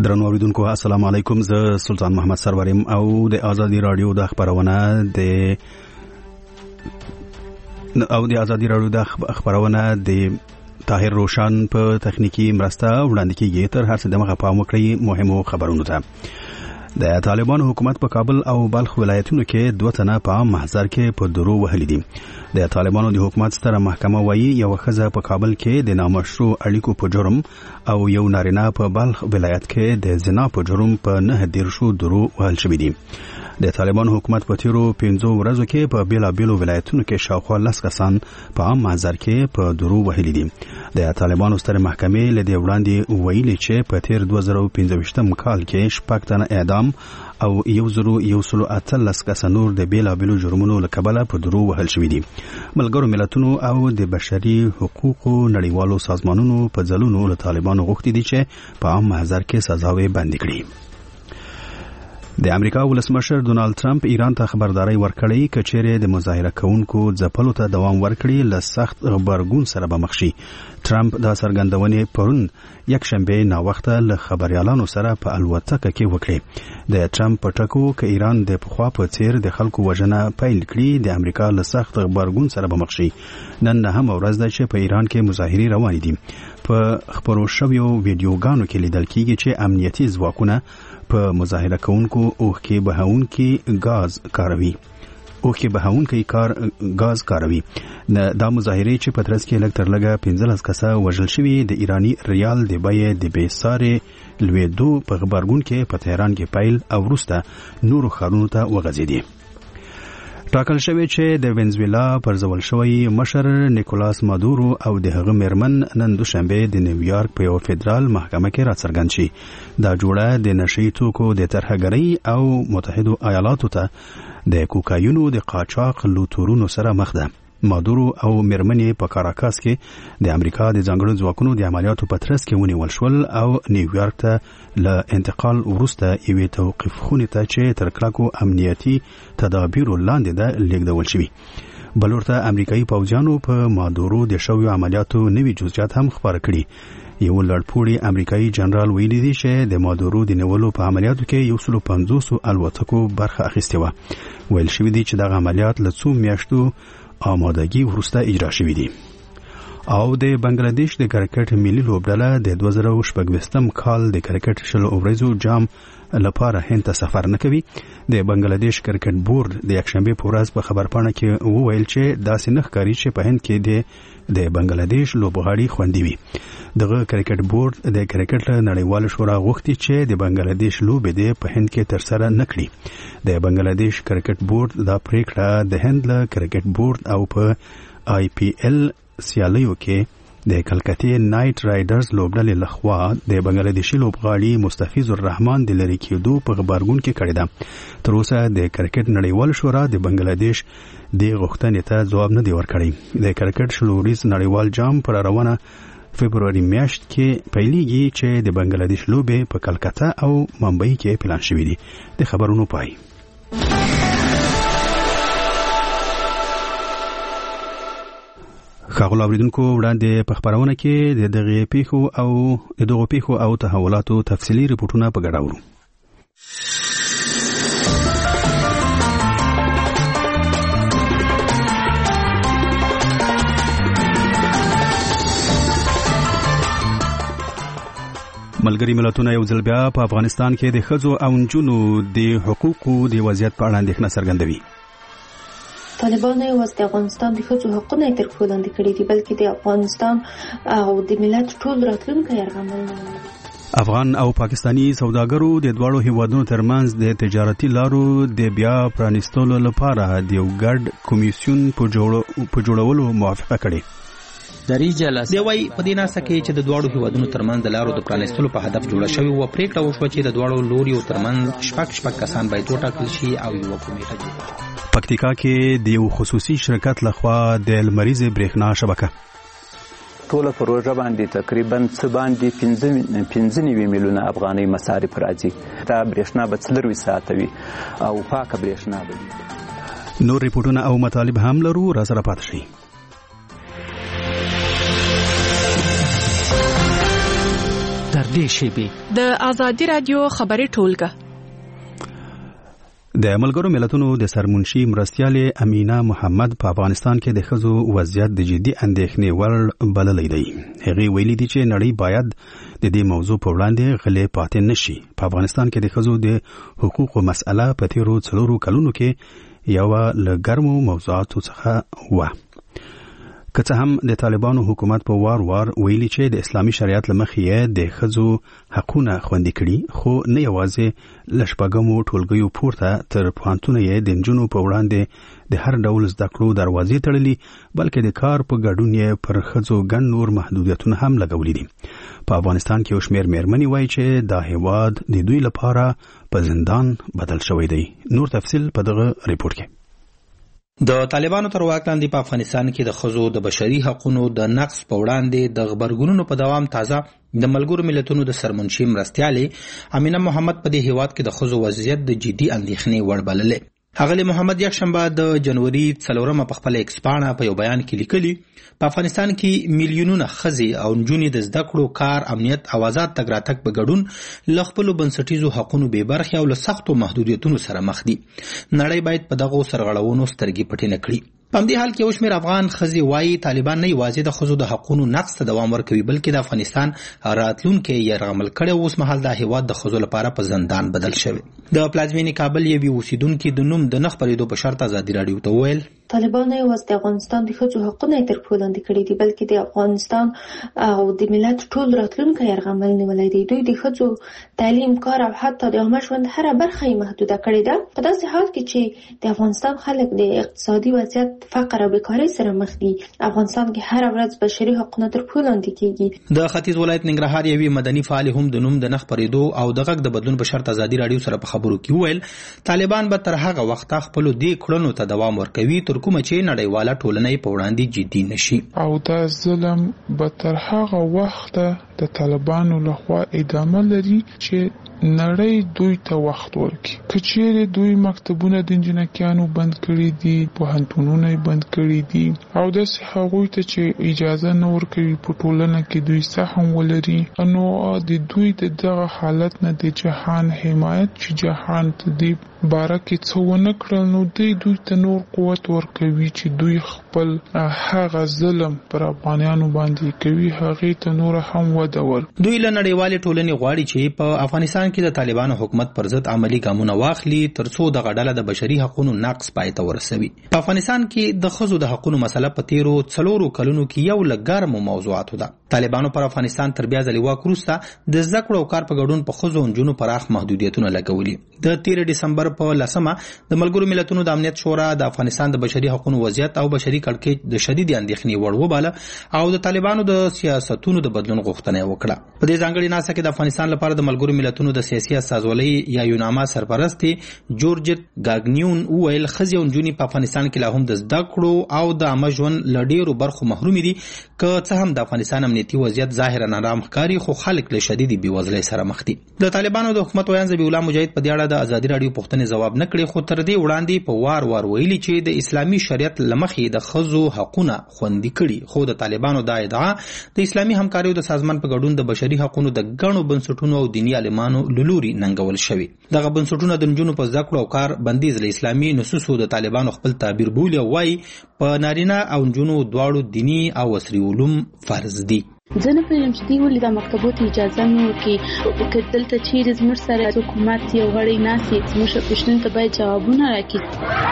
درنو اوریدونکو السلام علیکم. زه سلطان محمد سروریم او د ازادي رادیو د خبرونه د طاهر روشن په تخنیکی مرسته وړاندې کیږي. تر هر څه دمغه پام وکړئ مهمو خبرونو ته. د طالبانو حکومت په کابل او بلخ ولایتونو کې 2 تنه په محضر کې په درو وهلي دي. د طالبانو د حکومت ستره محکمه وایي یو ښځه په کابل کې د نامشروع اړیکو په جرم او یو نارینه په بلخ ولایت کې د زنا په جرم په 9 درو وهل شوي دي. د طالبانو حکومت په تیرو 5 ورځو کې په بیلابیلو ولایتونو کې شاوخوا 10 کسان په عام محضر کې په درو وهلي دي. د طالبانو ستره محکمې له دې وړاندې ویلي چې په تیر 2015 کال کې 6 تنه اعدام او 1118 کسانور د بیلابیلو جرمونو له کبله په درو وهل شوي دي. ملګرو ملتونو او د بشري حقوقو نړیوالو سازمانونو په ځلونو له طالبانو غوښتي دي چې په عام محضر کې سزاوي بندي کړي. د امریکا ولسمشر ډونالد ټرمپ ایران ته خبرداري ورکړې کچېره د مظاهره کوونکو ځپلو ته دوام ورکړي ل سخت غبرګون سره به مخ شي. ټرمپ دا څرګندونې پرون یک شنبه نا وخته له خبريالانو سره په الوتکه کې وکړي. د ټرمپ په ټکو ک ایران د پخوا په څیر د خلکو وژنه پیل کړي د امریکا له سخت غبرګون سره به مخ شي. نن هم ورځ ده چې په ایران کې مظاهرې روان دي. په خبرو شویو ویډیوګانو کې لیدل کیږي چې امنیتي ځواکونه په مظاهره کوونکو اوخکي بهاونکي غاز کاروي. دا مظاهره چې په ترڅ کې لکتر لګه 15 کسه وژل شوي د ایرانی ریال د بیې د بیسارې لویدو په خبرګون کې په تهران کې پیل او وروسته نورو ښارونو ته وغځېدي. ټاکل شوی چې د وینزویلا پر ځول شوی مشر نیکولاس مادورو او د هغه میرمن نن دوشنبه د نیویارک په یو فدرال محکمه کې راڅرګند شي. دا جوړه د نشئی توکو د ترهګرۍ او متحده ایالاتو ته د کوکاینو د قاچاق لوټورونو سره مخ ده. مادورو او میرمنې په کاراکاس کې د امریکا د ځانګړو ځواکونو د عملیاتو په ترڅ کې ونیول شول او نیویارک ته له انتقال وروسته یوې توقیف خونې ته چې تر کلکو امنیتي تدابیرو لاندې ده لیږدول شوي. بلورته امریکایي پوځیانو په مادورو د شویو عملیاتو نوي جزئیات هم خبر کړي. یو لړپوړی امریکایي جنرال ویلي دی چې د مادورو د نیولو په عملیاتو کې 150 الوتکو برخه اخیستې وه. ویل شوي دي چې دغه عملیات له څو میاشتو آمادګي وروسته اجرا شوي دي. او د بنگلاديش د کرکټ ملي لوبډله د 2016 کال د کرکټ شلو ورځو جام لپاره هند ته سفر نه کوي. د بنگلاديش کرکټ بورډ د یکشنبه په ورځ په خبرپاڼه کې وویل چې داسې نه ښکاري چې په هند کې د بنگلاديش لوبغاړي خوندي وي. دغه کرکټ بورډ د کرکټ نړیوال شورا غوښتي چې د بنگلاديش لوبې په هند کې ترسره نه کړي. د بنگلاديش کرکټ بورډ دا پریکړه د هند له کرکټ بورډ او په IPL سیالیو کې د کلکتې نایټ رایډرز لوبډلې لخوا د بنگلاديشي لوبغاړي مستفیض الرحمن د لری کېدو په خبرګون کې کړی ده. تر اوسه د کرکټ نړیوال شورا د بنگلاديش د غوښتنې ته ځواب نه دی ورکړی. د کرکټ شلوريز نړیوال جام پر روانه فبرवरी میاشت کې پیلېږي چې د بنگلاديش لوبې په کلکته او ممبئی کې پلان شوې دي. د خبرونو پای. خاغلو اوریدونکو وړاندې په خبرونه کې د دغه پیښو او تحولاتو تفصیلي ریپورتونه په ګډه اورو. ملګری ملتونه یو ځل بیا په افغانستان کې د ښځو او نجونو د حقوقو د وضعیت په اړه اندېښنه څرګندوي. طالبان یوازې د افغانستان د ښځو حقونه تر پښو لاندې کړي دي، بلکې د افغانستان او د ملت ټول راتلونکی یرغمل نه لري. افغان او پاکستانی سوداګرو د دواړو هیوادونو ترمنځ د تجارتي لارو د بیا پرانیستلو لپاره د یو ګډ کمیسیون په جوړولو موافقه کړې. دی وايي په دې ناسه کې چې د دواړو هیوادونو ترمنځ د لارو د پرانیستلو په هدف جوړه شوې و. پریکړه وشوه چې د دواړو لوريو ترمنځ شپږ کسان باید وټاکل شي او یو کمیټه جوړه شي. پکتیکا کې د یو خصوصي شرکت لخوا د لمریزې برېښنا شبکه ټوله پروژه باندې تقریبا څه باندې 15 میلیونه افغاني مصارف راځي. دا برېښنا به 4 ساعت وي او پاکه برېښنا به. نور ریپورتونه او مطالب هم لرو، را سره پاتې شئ. در نږدې شیبې. د آزادي رادیو خبري ټولګه. د ملګرو ملتونو د سرمنشي مرستیالې امینا محمد په افغانستان کې د ښځو وضعیت د جدي اندېښنې وړ بللی دی. هغې ویلي دي چې نړۍ باید د دې موضوع په وړاندې غلې پاتې نشي. په افغانستان کې د ښځو د حقوقو مسأله په تیرو 4 کلونو کې یوه له ګرمو موضوعاتو څخه وه. که څه هم د طالبانو حکومت په وار ویلي چې د اسلامي شریعت له مخې یې د ښځو حقونه خوندي کړي، خو نه یوازې له شپږمو ټولګیو پورته تر پوهنتونه یې د نجونو په وړاندې د هر ډول زده کړو دروازې تړلي، بلکې د کار په ګډون یې پر ښځو ګڼ نور محدودیتونه هم لګولي دي. په افغانستان کې یو شمېر مېرمنې وایي چې دا هېواد د دوی لپاره په زندان بدل شوی دی. نور تفصیل په دغه ریپورت کې. د طالبانو تر واک لاندې په افغانستان کې د ښځو د بشري حقوقو د نقض په وړاندې د غبرګونونو په دوام تازه د ملګرو ملتونو د سرمنشي مرستیالې امینا محمد په دې هیواد کې د ښځو وضعیت د جدي اندېښنې وړ بللې. ښاغلي محمد یکشنبه د جنوري 4 په خپل ایکس پاڼه په یو بیان کې لیکلي، په افغانستان کې میلیونونه ښځې او نجونې د زده کړو، کار، امنیت او آزاد تګ راتګ په ګډون له خپلو بنسټیزو حقونو بې برخې او له سختو محدودیتونو سره مخ دي. نړۍ باید په دغو سرغړونو سترګې پټې نه کړي. په همدې حال کې یو شمېر افغان ښځې وایي طالبان نه یوازې د ښځو د حقونو نقض ته دوام ورکوي، بلکې د افغانستان راتلونکی یرغمل کړی. اوس مهال دا هیواد د ښځو لپاره په زندان بدل شوی. د پلازمینې کابل یوې اوسیدونکي د نوم د نه خپرېدو په شرط ازادي راډیو ته وویل، طالبان نه یوازې د افغانستان د ښځو حقونه تر پښو لاندې کړي دي، بلکې د افغانستان او د ملت ټول راتلونکی یرغمل نیولی دی. دوی د ښځو تعلیم، کار او حتی د عامه ژوند هره برخه یې محدوده کړې ده. په داسې حال کې چې د افغانستان خلک د اقتصادي وضعیت، فقر او بیکارۍ سره مخ دي، افغانستان کې هر ورځ بشري حقونه تر پښو لاندې کیږي. د ختیځ ولایت ننګرهار یوې مدني فعالې هم د نوم د نه خپرېدو او د غږ د بدلون په شرط ازادي راډیو سره په خبرو کې وویل، طالبان به تر هغه وخته خپلو دې کړنو ته دوام ورکوي تر کومه چې نړیواله ټولنه یې په وړاندې جدي نشي، او دا ظلم به تر هغه وخته د طالبانو لخوا ادامه لري چې نړۍ دوی ته وخت ورکړي. که چیرې دوی مکتبونه د انجینرانو بند کړي دي، پوهنتونونه یې بند کړي دي، او داسې هغوی ته چې اجازه نه ورکوي په ټولنه کې دوی سهم ولري، نو د دوی د دغه حالت نه د جهان حمایت چې جهان ته دی باره کې څه ونه کړل، نو دوی ته نور قوت ورکوي چې دوی خپل هغه ظلم پر افغانانو باندې کوي هغې ته نور هم وده ورکړي. دوی له نړیوالې ټولنې غواړي چې په افغانستان کې د طالبانو حکومت پر ضد عملی ګامونه واخلي ترڅو دغه ډله د بشري حقوقو نقض پای ته ورسوي. په افغانستان کې د ښځو د حقوقو مسله په تیرو 4 کلونو کې یو له ګرمو موضوعاتو ده. طالبانو پر افغانستان تر بیا ځلې واک وروسته د زده کړو او کار په ګډون په ښځو او نجونو پراخ محدودیتونه لګولي. د 13 ډسمبر په 10 د ملګرو ملتونو د امنیت شورا د افغانستان د بشري حقوقو وضعیت او بشري کړکېچ د شدید اندېښنې وړ وباله او د طالبانو د سیاستونو د بدلون غوښتنه وکړه. په دې ځانګړي ناسه کې د افغانستان لپاره د ملګرو ملتونو د سیاسي استازولۍ یا یوناما سرپرست جورجت گاګنیون وویل، ښځې او نجونې په افغانستان کې لا هم د زده کړو او د عامه ژوند له ډېرو برخو محرومې دي. که څه هم د افغانستان امنیتي وضعیت ظاهرا نارام ښکاري، خو خلک له شدیدې بېوزلۍ سره مخ دي. د طالبانو د حکومت ویاند ذبیح الله مجاهد په دې اړه د ازادي راډیو پوښتنې ځواب نه کړې، خو تر دې وړاندې په وار ویلي چې د اسلامي شریعت له مخې د ښځو حقونه خوندي کړي. خو د طالبانو دا ادعا د اسلامي همکاریو د سازمان په ګډون د بشري حقوقو د ګڼو بنسټونو او دیني عالمانو له لوري ننګول شوي. دغه بنسټونه د نجونو په زده کړو او کار بندیز له اسلامي نصوصو د طالبانو خپل تعبیر بولي او وایي په نارینه او نجونو دواړو دیني او عصري علوم فرض دي. زه نه پوهېږم چې دوی ولې دا مکتبو ته اجازه نه ورکوي. که دلته چیرې زموږ سره حکومت یو غړی ناست وي، زموږ پوښتنو ته باید جوابونه راکړي.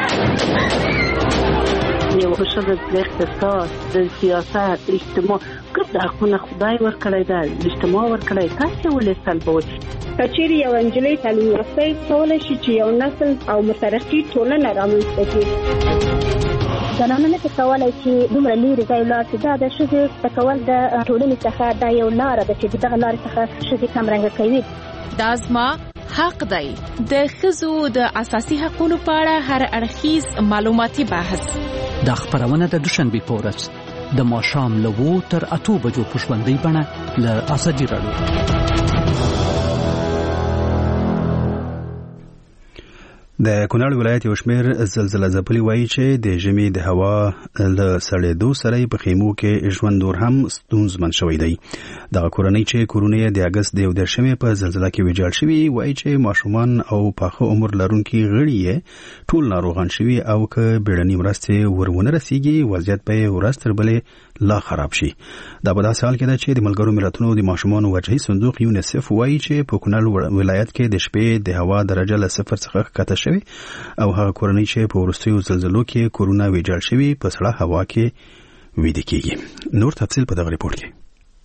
یو ښځه د اقتصاد، د سیاست، اجتماع ګډ حقونه خدای ورکړی ده، اجتماع ورکړی، تاسې ولې سلبوئ؟ که چیرې یو نجلۍ تعلیم یافته کولی شي چې یو نسل او مترقي ټولنه رامنځته کړي. زنانه نه کولی چې دومره لرې ځای ولاړ شي. دا د ښځې زده کول د ټولنې څخه دا یو لاره ده چې دغه لارې څخه ښځې کمرنګه کوي. دا زما حق دی. د ښځو د اساسي حقوقو په اړه هر اړخیز معلوماتي بحث. دا خبرونه د دوشنبه په ورځ د ماښام له 2 تر 8 بجو په ژوندۍ بڼه له ازادي راډیو. د کونړ ولایت یو شمېر زلزله ځپلي وایي چې د ژمي د هوا له سړېدو سره په خیمو کې ژوند نور هم ستونزمن شوی دی. دغه کورنۍ چې کورونه یې د اګست د 11 په زلزله کې ویجاړ شوي وایي چې ماشومان او پاخه عمر لرونکي غړي یې ټول ناروغان شوي او که بیړنۍ مرستې ورونه رسیږي وضعیت به ورځ تر بلې لا خراب شي. دا په داسې حال کې ده چې د ملګرو ملتونو د ماشومانو وجهي صندوق یونیسف وایي چې په کونړ ولایت کې د شپې د هوا درجه له 0 څخه ښکته او هغه کورنۍ چې په وروستیو زلزلو کې کورونه ویجاړ شوي په سړه هوا کې ویده کیږي. نور تفصیل په دغه ریپورت کې.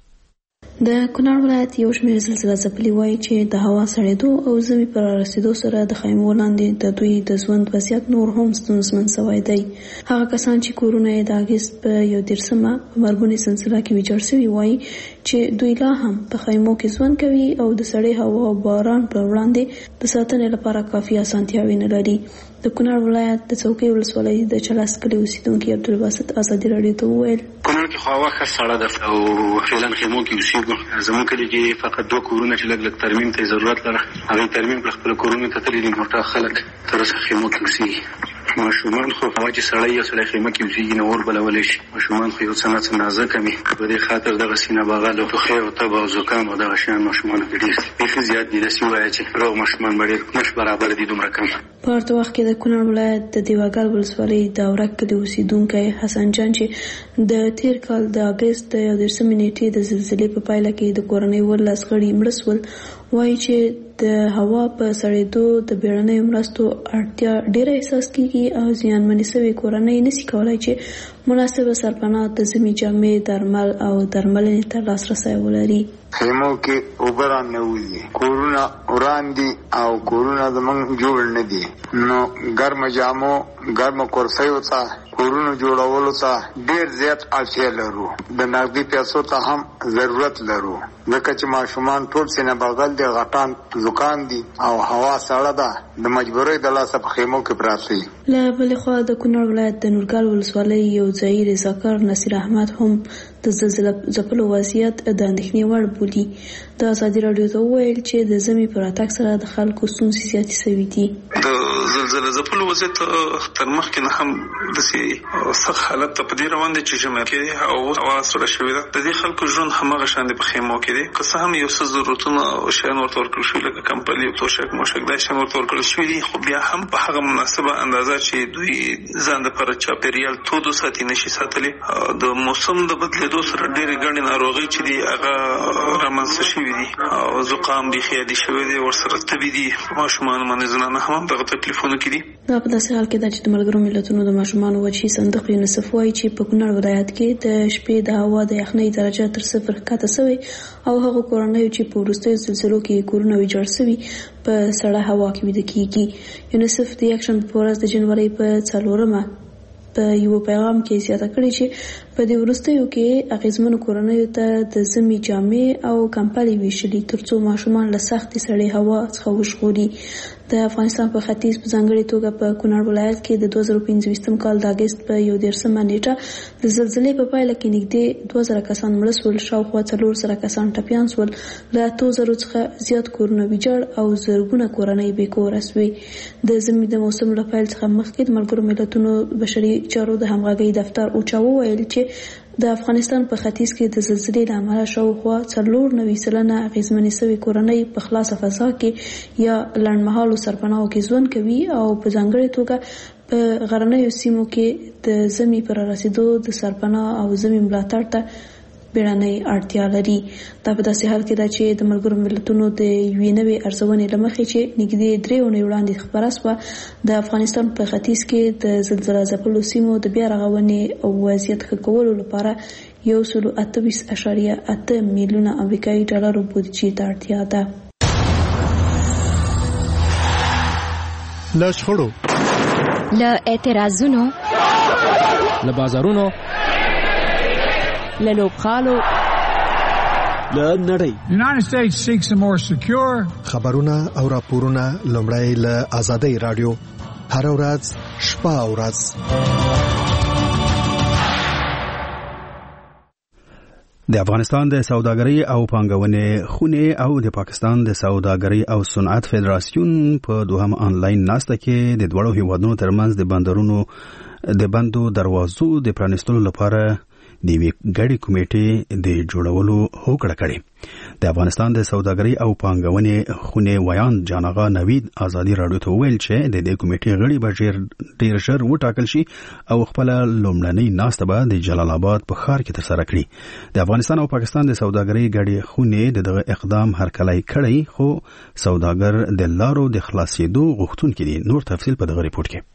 د کونړ ولایت یو شمېر زلزله ځپلي وایي چې د هوا سړېدو او ژمي پر رسیدو سره د خیمو لاندې د دوی د ژوند وضعیت نور هم ستونزمن شوی دی. هغه کسان چې کورونه یې د اګست په 11 په مرګونې زلزله کې ویجاړ شوي وایي چې دوی لا هم په خیمو کې ژوند کوي او د سړې هوا او باران پر وړاندې د ساتنې لپاره کافي اسانتیاوې نه لري. د کونړ ولایت د څوکۍ ولسوالۍ د چلاس کلي اوسیدونکي عبدالباسط ازادي راډیو ته وویل کونړ کې خو هوا ښه سړه ده او فعلا خیمو کې اوسېږو. زموږ کلي کې فقط 2 کورونه چې لږ ترمیم ته ضرورت لري هغه ترمیم پر خپل کورونه ته تللي دي. نور خلک تر اوسه خیمو کې اوسېږي. ماشومان خو هوا چې سړی یا سړی خیمه کې اوسېږي نو اور بلولی شي. ماشومان خو یو څه نه نازکه وي په دې خاطر دغه سینه بغل او ټوخی او تب او زکام او دغه شیان ماشومانو کې ډېر بیخي زیات دي. داسې ووایه چې روغ ماشومان به ډېر نش برابر دي دومره کم. په ورته وخت کې د کونړ ولایت د دیواګل ولسوالۍ د اورک کلي اوسیدونکی حسن جان چې د تیر کال د اګست د 11 نیټې د زلزلې په پایله کې د کورنۍ 14 غړي مړه شول وایي چې د هوا په سړېدو د بیړنیو مرستو اړتیا ډېره احساس کیږي او زیانمنې شوې کورنۍ نشي کولای چې مناسبه سرپناه د ژمي جامې درمل او درملنې ته لاسرسی ولري. خیمو کې اوبه راننوځي کورونه وران دي او کورونه زموږ جوړ نه دي نو ګرمه جامو ګرمه کرسیو ته کورونو جوړولو ته ډېر زیات اړتیا لرو. د نغدي پیسو ته هم ضرورت لرو ځکه چې ماشومان ټول سینه بغل دي غټان زکام دي او هوا سړه ده د مجبورۍ د لاسه په خیمو کې پراته دي. له بلې خوا د کونړ ولایت د نورګل ولسوالۍ یو ځایي رضاکار نصیر احمد هم د زلزله ځپلو وضعیت د اندېښنې وړ بولي. د ازادي راډیو ته وویل چې د ژمي په راتګ سره د خلکو ستونزې زیاتې شوي دي. د زلزله ځپلو وضعیت تر مخکې نه هم داسې سخت حالت ته په دې روان دی چې ژمی کې او هوا سړه شوې ده. د دې خلکو ژوند هماغه شان دی په خیمو کې دی. که څه هم یو څه ضرورتونه او شیان ورته ورکړل شوي لکه کمپلي او توشک موشک دا شیان ورته ورکړل شوي دي خو بیا هم په هغه مناسبه اندازه چې دوی ځان دپاره چاپېریال تود وساتي نشي ساتلی. د موسم د بدلېدو سره ډېرې ګڼې ناروغۍ چې دي هغه رامنځته شوي دي او زکام بیخي عادي شوی دی ورسره تبي دي. ماشومان باندې زنانه هم دغه تکلیفونه کې دي. دا په داسې حال کې ده چې د ملګرو ملتونو د ماشومانو وجهي صندوق یونیسف وایي چې په کونړ ولایت کې د شپې د هوا د یخنۍ درجه تر 0 ښکته شوې او هغه کورنۍ چې په وروستیو زلزلو کې کورونه ویجاړ شوي په سړه هوا کې ویده کیږي. یونیسف د یکشنبې په ورځ د جنورۍ په 4 په یو پیغام کې زیاته کړې چې په دې وروستیو کې اغیزمنو کورنیو ته د ژمي جامې او کمپلې ویشلي ترڅو ماشومان له سختې سړې هوا څخه وژغوري. د افغانستان په ختیځ په ځانګړې توګه په کونړ ولایت کې د 2015 کال د اګست په 11 نیټه د زلزلې په پایله کې نږدې 2000 کسان مړه شول. شاوخوا 400 کسان ټپیان شول. له 2000 څخه زیات کورونه ویجاړ او زرګونه کورنۍ بې کوره شوې. د ژمي د موسم له پیل څخه مخکې د ملګرو ملتونو بشري چارو د همغږۍ دفتر اوچا وویل چې د افغانستان په ختیځ کې د زلزلې له امله شاوخوا 94% اغیزمنې شوې کورنۍ په خلاصه فضا کې یا لنډمهالو سرپناهو کې ژوند کوي او په ځانګړې توګه په غرنیو سیمو کې د ژمي پر رسیدو د سرپناه او ژمي ملاتړ ته بیړنۍ اړتیا لري. دا په داسې حال کې ده چې د ملګرو ملتونو د یوې نوې ارزونې له مخې چې نږدې 3 اونۍ وړاندې خپره شوه د افغانستان په ختیځ کې د زلزله ځپلو سیمو د بیا رغونې او وضعیت ښه کولو لپاره 128.8 میلیونه امریکایي ډالرو بودیجې ته اړتیا ده. له شخړو له اعتراضونو له بازارونو له لوبغالو له نړۍ United States seeks a more secure خبرونه او راپورونه لومړی له آزادۍ رادیو هر ورځ شپه او ورځ. د افغانستان د سوداګرۍ او پانګونې خونې او د پاکستان د سوداګرۍ او صنعت فدراسیون په دوهم آنلاین ناسته کې د دوړو هیوادونو ترمنځ د بندو دروازو د پرانیستلو لپاره د یوې ګډې کمیټې د جوړولو هوکړه کړې. د افغانستان د سوداګرۍ او پانګونې خونې ویان جان آغا نوید ازادي راډیو ته وویل چې د دې کمیټې غړي به ډېر ژر وټاکل شي او خپل لومړنۍ ناسته به د جلال آباد په ښار کې ترسره کړي. د افغانستان او پاکستان د سوداګرۍ ګډې خونې دغه اقدام هرکلی کړی، خو سوداګر د لارو د خلاصېدو غوښتونکي دي. نور تفصیل په دغه ریپورت کې.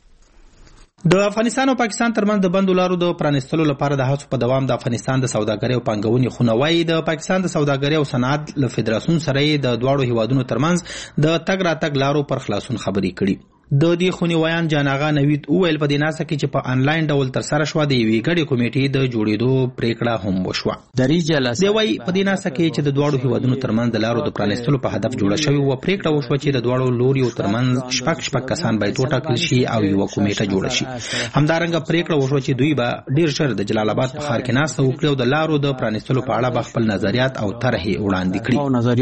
د افغانستان او پاکستان ترمنځ د بندو لارو د پرانیستلو لپاره د هڅو په دوام د افغانستان د سوداګرۍ او پانګونې خونه وايي د پاکستان د سوداګرۍ او صنعت له فدراسیون سره د دواړو هیوادونو ترمنځ د تګ راتګ لارو پر خلاصون خبرې کړي. د دې خونې ویان جان آغا نوید وویل په دې ناسه کې چې په آنلاین ډول ترسره شوه د یوې ګډې کمیټې د جوړېدو پریکړه هم وشوه. دی وايي په دې ناسه کې چې د دواړو هیوادونو ترمنځ د لارو د پرانیستلو په هدف جوړه شوې وه. پریکړه وشوه چې د دواړو لوریو ترمنځ شپږ کسان باید وټاکل شي او یوه کمیټه جوړه شي. همدارنګه پریکړه وشوه چې دوی به ډېر ژر د جلال آباد په ښار کې ناسته وکړي او د لارو د پرانیستلو په اړه به خپل نظریات او طرحې وړاندې کړي.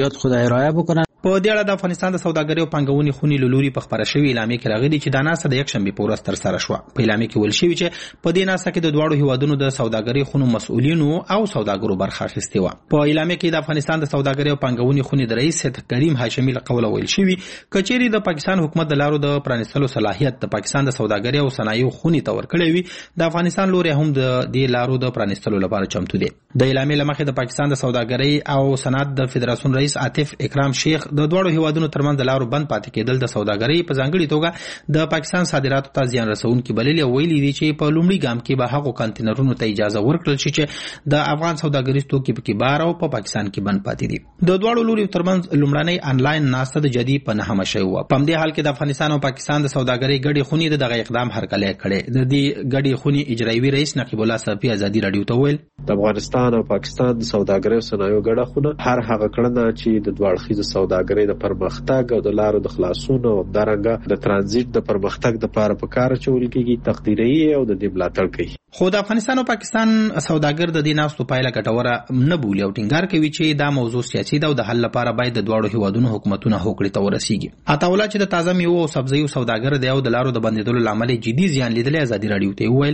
په دې اړه د افغانستان د سوداګرۍ او پانګونې خونې له لوري په خپره شوې اعلامیه کې راغلي چې دا ناسته د یکشنبې په ورځ ترسره شوه. په اعلامیه کې ویل شوي چې په دې ناسته کې د دواړو هیوادونو د سوداګرۍ خونو مسؤلینو او سوداګرو برخه اخیستې وه. په اعلامیه کې د افغانستان د سوداګرۍ او پانګونې خونې د رئیس کریم هاشمي له قوله ویل شوي که چیرې د پاکستان حکومت د لارو د پرانیستلو صلاحیت د پاکستان د سوداګرۍ او صنایعو خونې ته ورکړی وي، د افغانستان لوري هم د دې لارو د پرانیستلو لپاره چمتو دی. د اعلامیې له مخې د پاکستان د سوداګرۍ او صنعت د فدراسیون رئیس عاطف اکرام شیخ د دواړو هیوادونو ترمنځ د لارو بند پاتې کېدل د سوداګرۍ په ځانګړي توګه د پاکستان صادراتو ته زیان رسونکي بللي او ویلي دي چې په لومړي ګام کې به هغو کانټینرونو ته اجازه ورکړل شي چې د افغان سوداګریز توکي پکې بار او په پاکستان کې بند پاتې دي. د دواړو لوریو ترمنځ لومړنۍ آنلاین ناسته د جدي په 9مه شوې وه. په همدې حال کې د افغانستان او پاکستان د سوداګرۍ ګډې خونې دغه اقدام هرکلی کړی. د دې ګډې خونې اجرایوي رئیس نقیب الله صافي ازادي راډیو ته وویل د افغانستان او پاکستان د سوداګرۍ او صنایعو ګډه خونه هر هغه کړنه چې د دوه اړخیزه سوداګرۍ د پرمختګ او د لارو د خلاصون او همدارنګه د ترانزیت د پرمختګ لپاره په کار اچول کېږي تقدیري او د دې ملاتړ کوي. خو د افغانستان او پاکستان سوداګر د دې ناستو پایله ګټوره نه بولي او ټینګار کوي چې دا موضوع سیاسي ده او د حل لپاره باید د دواړو هیوادونو حکومتونه هوکړې ته ورسیږي. عطاالله چې د تازه میوو او سبزیو سوداګر دی او د لارو د بندېدلو له امله جدي زیان لیدلی ازادي راډیو ته وویل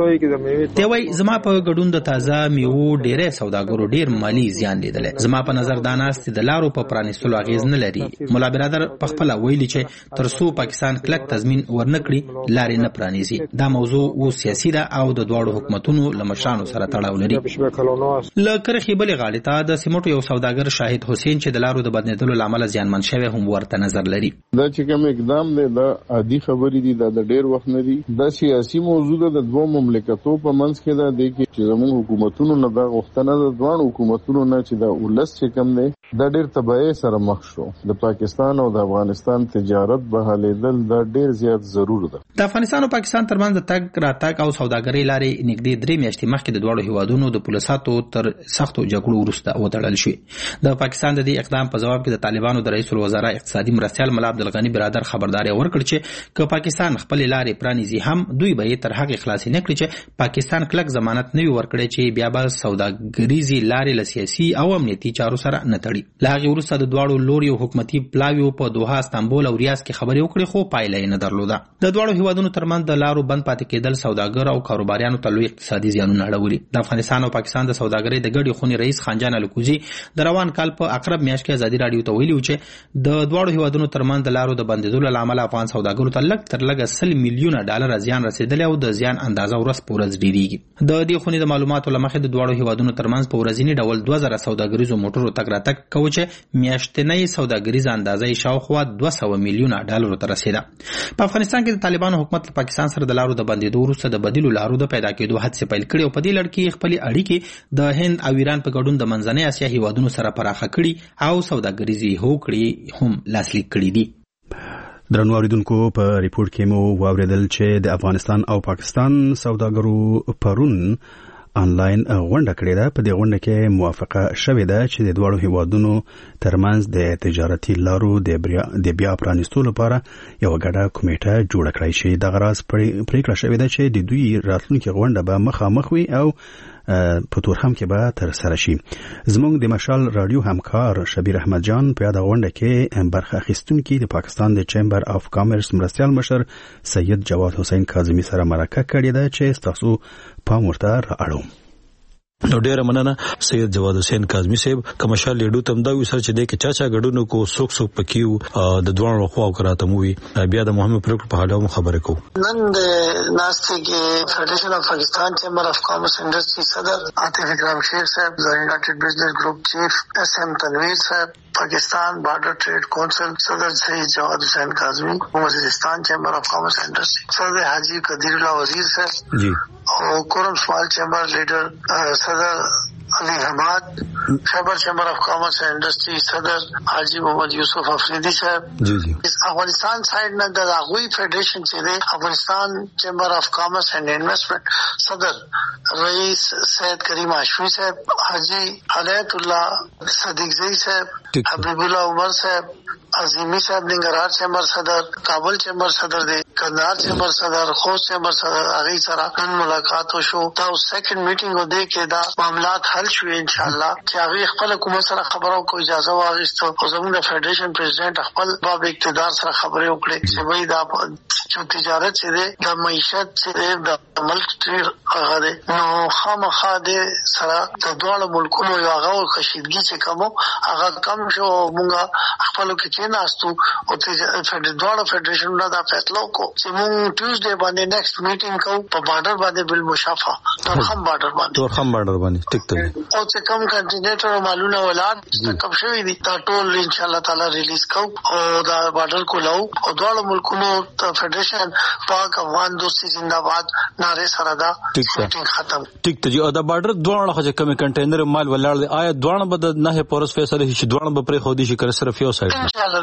دی وايي زما په ګډون د تازه میوو ډېری سوداګرو ډېر مالي زیان لیدلی. زما په نظر دا ناستې د لارو په پرانیستلو اغېز نه لري. ملا برادر په خپله ویلي چې تر څو پاکستان کلک تضمین ورنه کړي لارې نه پرانیزي. دا موضوع اوس سیاسي ده او د دواړو حکومتونو له مشرانو سره تړاو لري. له کرخې بلې غاړې ته د سیمټو یو سوداګر شاهد حسین چې د لارو د بندېدلو له امله زیانمن شوی هم ورته نظر لري. دا چې کوم اقدام دی دا عادي خبرې دي، دا د ډېر وخت نه دي. دا سیاسي موضوع ده د دوه مملکتو په منځ کې ده چې زموږ حکومتونو نه دا غوښتنه ده دوه حکومتونو نه چې دا ولس چې کوم دی دا ډېر تبعیض سره مخ شو. د پاکستان او د افغانستان تجارت بحالېدل دا ډېر زیات ضرور ده. د افغانستان او پاکستان ترمنځ د تګ راتګ او سوداګرۍ لارې نږدې 3 میاشتې مخکې د دواړو هیوادونو د پولیساتو تر سختو جګړو وروسته وتړل شوې. د پاکستان د دې اقدام په جواب کې د طالبانو د رئیس الوزرا اقتصادي مرستیال ملا عبدالغني برادر خبرداري ورکړ چې که پاکستان خپل لارې پرانیزي هم دوی به تر هغه خلاصي نه کړي چې پاکستان کلک ضمانت نه وي ورکړي چې بیا به سوداګریزي لارې له سیاسي او امنیتي چارو سره نه تړي. له هغې وروسته د دواړو لوریو حکومتي پلاویو په دوحه، استانبول او ریاض کې خبرې وکړې خو پایله یې نه درلوده. د دواړو هیوادونو ترمنځ د لارو بند پاتې کېدل سوداګر او کاروباریانو ته لوی اقتصادي زیانونه اړولي. د افغانستان او پاکستان د سوداګرۍ د ګډې خونې رئیس خانجان الکوزي د روان کال په اقرب میاشت کې ازادي راډیو ته ویلي چې د دواړو هیوادونو ترمنځ د لارو د بندېدلو له امله افغان سوداګرو ته لږ تر لږه 100 میلیونه ډالر زیان رسېدلی او د زیان اندازه ورځ په ورځ ډېرېږي. د دې خونې د معلوماتو له مخې د دواړو هیوادونو ترمنځ په ورځني ډول 2000 سوداګریزو موټرو تګ راتګ کوي چې میاشتنۍ سوداګریزه اندازه یې شاوخوا 200 میلیونه ډالرو ته رسېده. په افغانستان کې د طالبانو حکومت له پاکستان سره د لارو د بندېدو وروسته د بدیلو لارو د پیدا کېدو هڅې پیل کړې او په دې لړ کې خپلې اړیکې د هند او ایران په ګډون د منځنۍ اسیا هیوادونو سره پراخه کړي او سوداګریزي هوکړې هم لاسلیک کړي دي. درنو اوریدونکو په ریپورت کې مو واوریدل چې د افغانستان او پاکستان سوداګرو پرون آنلاین غونډه کړې ده. په دې غونډه کې موافقه شوې ده چې د دواړو هیوادونو ترمنځ د تجارتي لارو د بیا پرانیستو لپاره یو ګډه کمیټه جوړه کړای شي. دغه راز پریکړه شوې ده چې د دوی راتلونکي غونډه به مخامخ وي او په تورخم کې به تر سره شي. زموږ د مشال رادیو همکار شبیر احمد جان په یاد غونډه کې برخه اخیستونکي د پاکستان د چیمبر اف کامرس مرستیال مشر سید جواد حسین کاظمی سره مرکه کړې ده چې تاسو پام ورته رااړو. نو ډیره مننه سید جواد حسین کاظمی صاحب کمشال لیډو تم دا وسر چې د کې چاچا غډونو کو سوک سوک پکیو د دوه خو کراته موي بیا د محمد پروک په حاله خبره کو. نن د ناشته کې فدریشن اف پاکستان چیمبر اف کامرس انډستری صدر عاطف اکرام شیر صاحب، یونایټډ بزنس گروپ چیف اس ام تنویر صاحب، پاکستان بارڈر ٹریڈ کونسل صدر سید جواد حسین کاظمی، وزیرستان چیمبر اف کامرس انڈسٹری صدر حاجی قدیر اللہ وزیر صاحب جی، اور کورم اسمال چیمبر لیڈر صدر علی حماد، خیبر چیمبر آف کامرس اینڈ انڈسٹری صدر حاجی محمد یوسف افریدی صاحب جی جی. افغانستان سائڈ نه د هغوی فیډریشن چې دی افغانستان چیمبر آف کامرس اینڈ انویسٹمنٹ صدر رئیس سید کریم هاشمی صاحب، حاجی عنایت الله صدیق زئی صاحب، حبیب الله عمر صاحب، عظیمی صاحب ننګرهار چیمبر صدر، کابل چیمبر صدر دی، کندهار چیمبر صدر، خوست چیمبر صدر، هغه سره نن ملاقات وشو. دا سیکنډ میټینګ و دی کې دا معاملات حل شوي ان شاء الله چې هغه خپل حکومت سره خبرو کو اجازه واغسته او زموږ د فیډریشن پریزیدنت خپل باب اقتدار سره خبرې وکړي چې وای دا چې تجارت چې دی د معیشت چې دی د ملک ډیر هغه دی نو خامخا دی سره د دوه ملکونو یو هغه کشیدګي چې کوم هغه کم شو. مونږ خپل کې چې ناستو او د دوه فیډریشن نه دا فیصله وکړو چې مونږ ټیوزډے باندې نیکسټ میټینګ کوو په بارډر باندې بل مشافه تورخم بارډر باندې ټیک ته او چې کوم کنټینیټر او مالونه ولاد چې کوم شوی دي دا ټول ان شاء الله تعالی ریلیز کوو او دا بارډر کولاو او دوه ملکونو ته فیډریشن پاک افغان دوستی زنده‌باد ناره سره دا میټینګ ختم. ټیک ته او دا بارډر دوه خو چې کوم کنټینر مال ولاد آیا دوه به نه پورس فیصله شي دوه به پرې خو دي شي کړ صرف یو سایډ ان شاء الله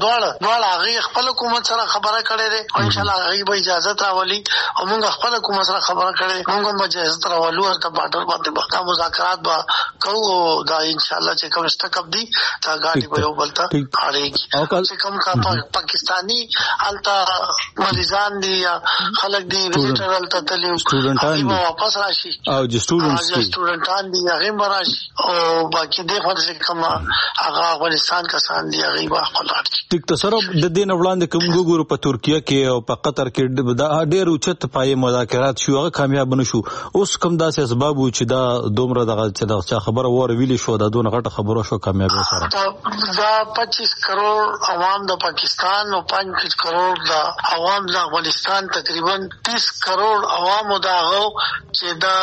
دوه هغه خپل حکومت سره خبره کړې ده ان شاء الله هغه به اجازه راولي او موږ خپل حکومت سره خبره کړې موږ به اجازه راولو د بارډر باندې دا مذاکرات به کوو دا ان شاء الله چې کوم سټاک دی دا غاډي به یو بلته اړيږي چې کوم کا پاکستانی التا مریضان دي یا خلک دي وزټر التا تلي سټوډنټان واپس راشي او د سټوډنټان دي هغه مراشي او باقي د فرض کما هغه افغانستان کسان دي هغه به خپل ټیک ته سره د دین وړاندې کوم ګورو په ترکیه کې او په قطر کې دا ډېر اوچت پای مذاکرات شو هغه کامیاب نشو. اوس کوم داسې اسباب چې دا دومره دغه چې دا خبره وره ویلې شو دا دونه غټه خبره شو کامیاب سره دا 25 کروڑ عوام د پاکستان او 5 کروڑ د عوام د افغانستان تقریبا 30 کروڑ عوام داغو چې دا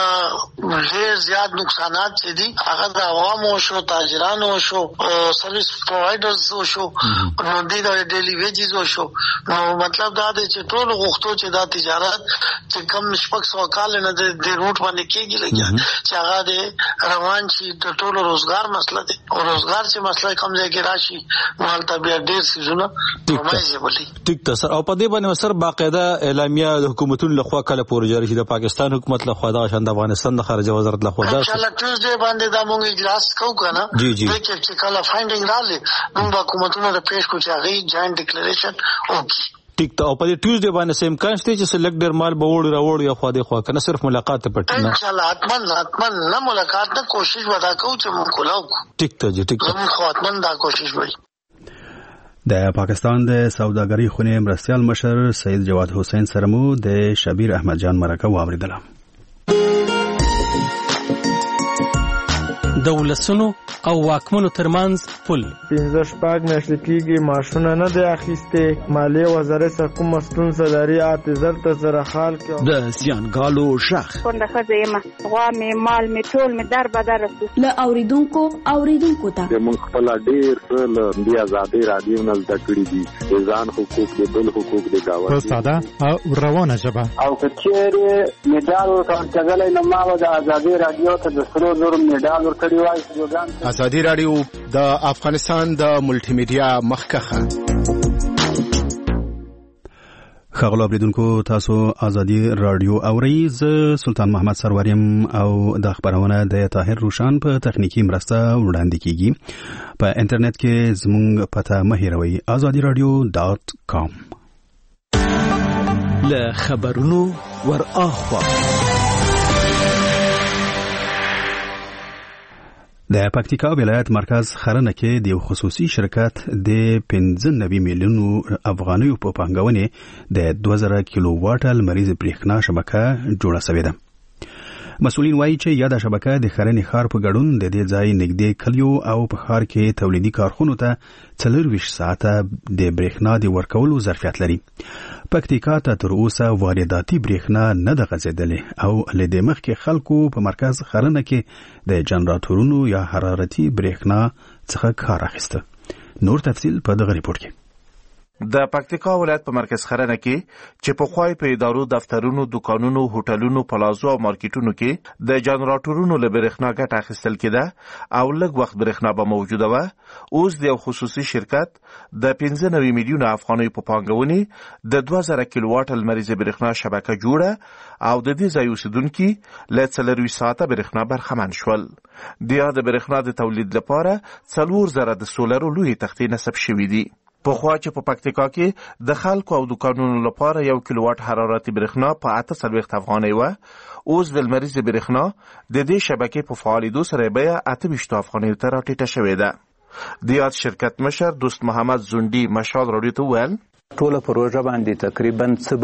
ډېر زیات نقصانات چې دي هغه د عوامو شو تاجرانو شو سرویس پرووایډرز شو نو د ډیلی ویجز شو. نو مطلب دا دی چې ټول غوښتو چې دا تجارت چې کم شپږ سو کال نه د روټ باندې کېږي لګیا چې هغه د روان شي د ټولو روزګار مسله دی او روزګار چې مسله کم ځای کې راشي نو هلته بیا ډېر څیزونه پرومایزیبلي. ټیک ده سر. او په دې باندې سر باقاعده اعلامیه د حکومتونو لخوا کله پورې جاري شي د پاکستان حکومت لخوا دا شان د افغانستان د خارجه وزارت لخوا دا ان شاء الله ټیوزډے باندې دا موږ اجلاس کوو کنه جی جی چې کله فایندینګ راځي موږ حکومتونو ته پیش کوو چې هغه جوائنٹ ډیکلیریشن وکړي. ټیک ته او په دې ټیوزډے باندې سیم کانشته چې سلیکټ ډیر مال به وړي راوړي یا خو دې خو کنه صرف ملاقات ته پټ نه ان شاء الله اتمن نه ملاقات نه کوشش ودا کوو چې موږ کولاو. ټیک ته جی ټیک ته خو اتمن دا کوشش وکړي. د پاکستان د سوداګرۍ خونې مرستیال مشر سید جواد حسین سره مو د شبیر احمد جان مرکه واوریدله. د ولسونو او واکمنو ترمنځ پل 15 میاشتې کېږي ماشونه نه دی اخیستې مالیې وزارت څخه کومه ستونزه لري اعتذار ته سره حال کې د زیانګالو شخ څنګه ښځه یم غوا مې مال مې ټول مې در بدر رسو له اوریدونکو ته موږ خپل ډېر څه د ازادي رادیو نه زده کړي دي ځان حقوق دي بل حقوق دي گاوه په ساده او روانه ژبه او کچېره میډال ورکړل نو ما د ازادي رادیو ته د سرو زر میډال ورکړی وای. ازادي رادیو د افغانستان د ملټي میډیا مخکخه خغلو بریدونکو تاسو ازادي رادیو اورئ. زه سلطان محمد سروریم او د خبرونه د طاهر روشان په تخنیکی مرسته وړاندې کیږي. په انټرنیټ کې زموږ پته مه هېروئ azadiradio.com. له خبرونو ور اخوا د پکتیکا ولایت مرکز خرنه کې د خصوصي شرکت د 95 میلیونو افغانیو په پانګونې د 2000 کیلو واټ لمریز برېښنا شبکه جوړه شوې ده. مسؤلین وایي چې یاده شبکه د خرنې ښار په ګډون د دې ځای نږدې کلیو او په ښار کې تولیدي کارخونو ته 24 ساعته د برېښنا د ورکولو ظرفیت لري. پکتیکا ته تر اوسه وارداتي برېښنا نه ده غځېدلې او له دې مخکې خلکو په مرکز خرنه کې د جنراتورونو یا حرارتي برېښنا څخه کار اخیسته. نور تفصیل په دغه ریپورت کې. د پکتیکا ولایت په مرکز خرنه کې چې په خوای په ادارو، دفترونو، دکانونو، هوټلونو، پلازو او مارکیټونو کې د جنراتورونو له برېښنا ګټه اخیستل کېده او لږ وخت برېښنا به موجوده وه. اوس د یو خصوصي شرکت د 95 میلیونه افغانیو په پانګونې د 2000 کیلو واټ لمریزه برېښنا شبکه جوړه او د دې ځای اوسیدونکي له 24 ساعته برېښنا برخمن شول. د یاد برېښنا د تولید لپاره 4000 د سولرو لوی تختې نصب شوي دي. پخوا چې په پکتیکا کې د خلکو او دکانونو لپاره 1 کیلو واټ حرارتي برېښنا په 48 افغانۍ وه، اوس د لمریزې برېښنا د دې شبکې په فعالېدو سره بیه 28 افغانیو ته راټیټه شوې ده. د یاد شرکت مشر دوست محمد زونډي مشال راډیو ته وویل ټوله پروژه باندې تقریبا څه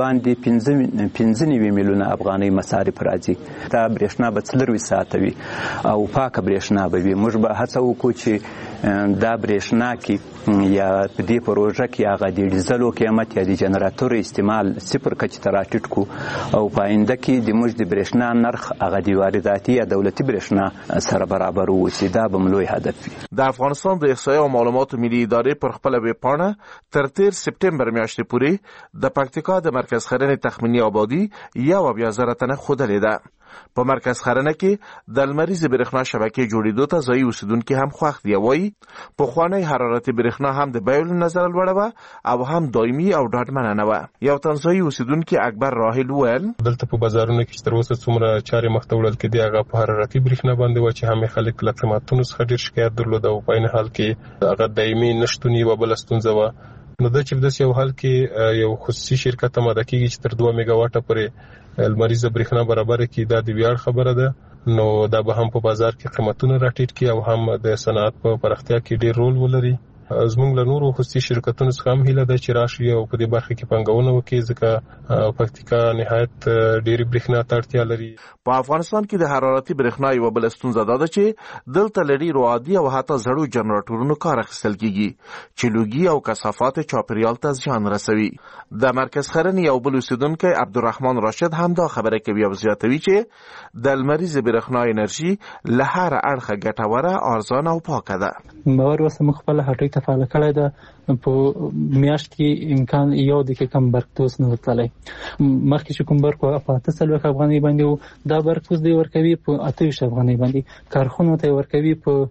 باندې 15 میلیونه افغانۍ مصارف راځي. دا برېښنا به 24 ساعته وي او پاکه برېښنا به وي. موږ به هڅه وکړو چې دا برېښنا کې یا په دې پروژه کې هغه د ډیزلو قیمت یا د جنراتور استعمال 0 کچې ته راټیټ کړو او په آینده کې د موږ د برېښنا نرخ هغه د وارداتي یا دولتي برېښنا سره برابر ووسي. دا به لوی هدف وي. د افغانستان د احصایې او معلوماتو ملي ادارې پر خپله ویبپاڼه تر 13 سپټمبر میاشتې پورې د پکتیکا د مرکز خرنې تخمینی آبادي 1,000 تنه ښودلې ده. په مرکز خرنه کې د لمریزې برېښنا شبکې جوړېدو ته ځایي اوسیدونکي هم خوښ دي. وایي پخوانۍ حرارتي برېښنا هم د بیو له نظره لوړه وه او هم دایمي او ډاډمنه نه وه. یو تن ځایي اوسیدونکي اکبر راحل وویل دلته په بازارونو کې چې تر اوسه څومره چارې مخته وړل کېدې هغه په حرارتي برېښنا باندې وه چې هم خلک له قیمتونو څخه ډېر شکایت درلود او په عین حال کې هغه دایمي نشتون یوه بله ستونزه وه. نو دا چې په داسې یو حال کې یو خصوصي شرکت آماده کېږي چې تر 2 میګا واټه پورې لمریزه برېښنا برابره کړي، دا د ویاړ خبره ده. نو دا به هم په بازار کې قیمتونه راټیټ کړي او هم د صنعت په پراختیا کې ډېر رول ولري. زموږ له نورو خصوصي شرکتونو څخه هم هیله ده چې راشي او په دې برخه کې پانګونه وکړي ځکه پکتیکا نهایت ډېرې برېښنا ته اړتیا لري. په افغانستان کې د حرارتي برېښنا یوه بله ستونزه دا ده چې دلته له ډېرو عادي او حتی زړو جنراتورونو کار اخیستل کېږي چې لوګي او کثافات چاپېریال ته زیان رسوي. د مرکز خرنې یو بل اوسیدونکی عبدالرحمن راشد هم دا خبره کوي او زیاتوي چې د لمریزې برېښنا انرژي له هر اړخه ګټوره، ارزانه او پاکه ده. باور اوس موږ خپله هټۍ ته فعاله کړې ده. په میاشت کې امکان یو دقیقه کم برق توس نه ورتلی. مخکې چې کوم برق په 48 افغانۍ باندې و، دا برق اوس دی ورکوي په 28 افغانۍ باندې. کارخونو ته ورکوي په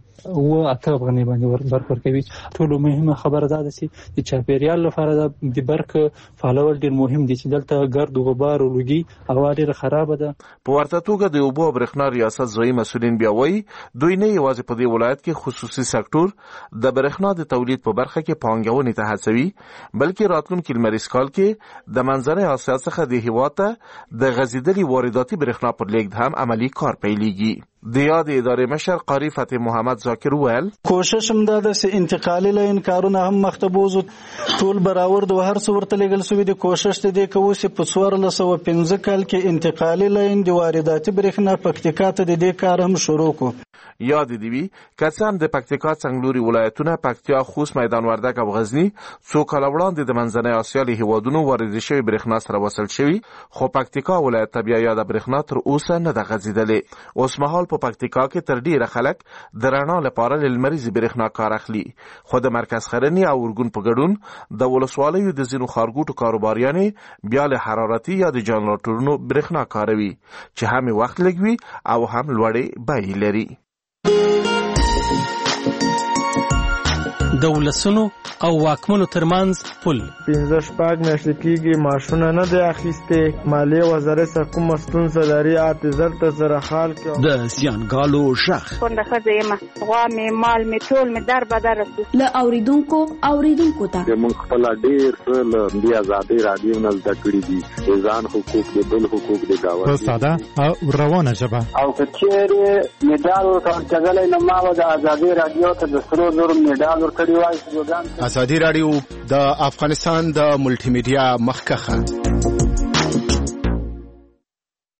8 افغانۍ باندې برق ورکوي. ټولو مهمه خبره دا ده چې د چاپېریال لپاره د برق فعالول ډېر مهم دي چې دلته ګرد غبار او لوګي هوا ډېره خرابه ده. په ورته توګه د اوبو او برېښنا ریاست ځایي مسؤلین بیا وایي دوی نه یوازې په دې ولایت کې خصوصي سکتور د برېښنا د تولید په برخه کې پانګونې ته هڅوي، بلکې راتلونکي لمریز کال کې د منځنۍ اسیا څخه د هېواد ته د غځېدلي وارداتي برېښنا پر لیږد هم عملي کار پیلېږي. د یاد ادارې مشر قاری فتح محمد ذاکر وویل کوشش هم دا ده چې انتقالي لاین کارونه هم مخته بوځو، ټول برابر د هر څه ورته لېږل سوي دي. کوشش د دې کوو چې په 1405 کال کې انتقالي لاین د وارداتي برېښنا پکتیکا ته د دې کار هم شروع کړو. یاد دی وی که څه هم د پکتیکا څنګلوري ولایتونه پکتیا، خوست، میدان وردګ او غزني څو کاله وړاندې د منځنۍ اسیا له هیوادونو واردې شوې برېښنا سره وصل شوي، خو پکتیکا ولایت ته بیا یاده برېښنا تر اوسه نه ده غځېدلې. اوس مهال په پکتیکا کې تر ډیره خلک د رڼا لپاره له لمریزې برېښنا کار اخلي، خو د مرکز خرنې او اورګون په ګډون د ولسوالیو د ځینو ښارګوټو کاروباریانې بیا له حرارتي یا د جنراتورونو برېښنا کاروي چې هم وخت لګوي او هم لوړې بیې لري. د ولسونو او واکمنو ترمنځ پل 15 میاشتې کېږي معاشونه نه دی اخیستې مالیې وزارت سره کومه ستونزه لري اعتذار ته سره حال کې د زیانګالو غږ کونډه ښځه یم غوا مې مال مې ټول مې در بدر له اوریدونکو ته موږ خپل ډېر څه له دې ازادۍ راډیو نه زده کړي دي ځان حقوق د بل حقوق د په ساده او روانه ژبه او که چیرې میډال ورکول کېدلی نو ما به د ازادۍ راډیو ته د سرو زرو میډال ورکړی وای. ازادي راډیو د افغانستان د ملټي میډیا مخکخه